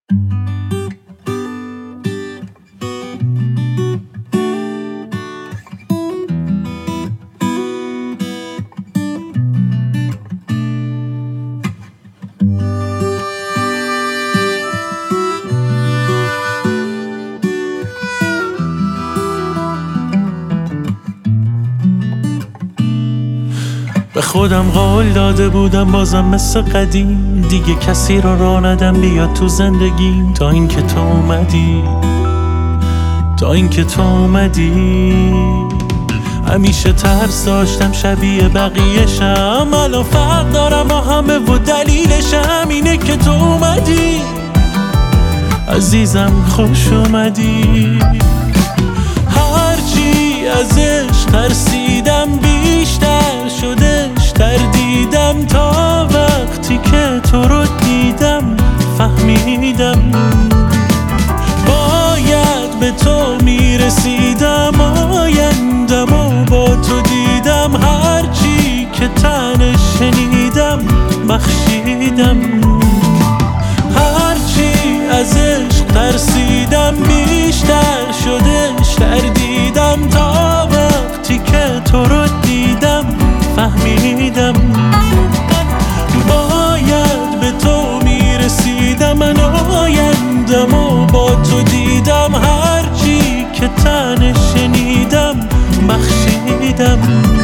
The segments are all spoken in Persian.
به خودم قول داده بودم بازم مثل قدیم دیگه کسی رو راه ندم بیاد تو زندگیم تا اینکه تو اومدی همیشه ترس داشتم شبیه بقیه‌شم الان فرق دارم با همه و دلیلشم اینه که تو اومدی عزیزم خوش اومدی هرچی از عشق ترسیدم بیشتر شدش تردیدم تا وقتی که تو رو دیدم فهمیدم باید به تو میرسیدم آیندم و با تو دیدم هرچی که تنش شنیدم بخشیدم هرچی از عشق ترسیدم بیشتر شدش تردیدم تا وقتی که تو رو دیدم فهمیدم باید به تو میرسیدم من آیندم و با تو دیدم هرچی که تنش شنیدم بخشیدم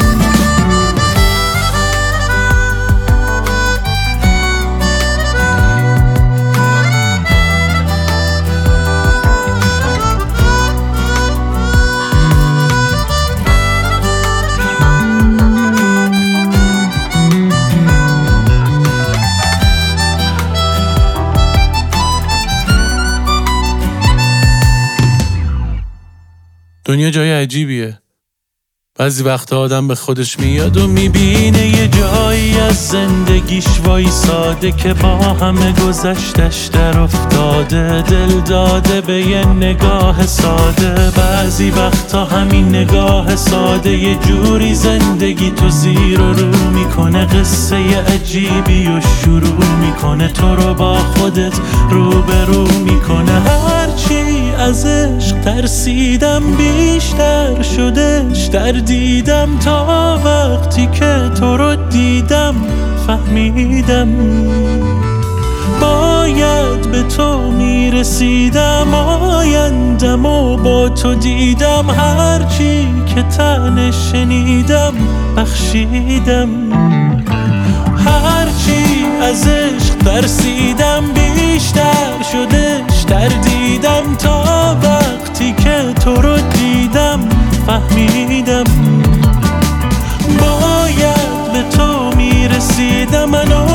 دنیا جای عجیبیه بعضی وقتا آدم به خودش میاد و میبینه یه جایی از زندگیش وایساده که با همه گذشتش در افتاده دل داده به یه نگاه ساده بعضی وقتا همین نگاه ساده یه جوری زندگی تو زیر و رو میکنه قصه عجیبی و شروع میکنه تو رو با خودت روبرو میکنه هرچی از عشق ترسیدم بیشتر شدش تردیدم تا وقتی که تو رو دیدم فهمیدم باید به تو میرسیدم آیندم و با تو دیدم هرچی که تنش شنیدم بخشیدم هرچی از عشق ترسیدم بیشتر شدش تردیدم تا وقتی که تو رو دیدم فهمیدم باید به تو میرسیدم من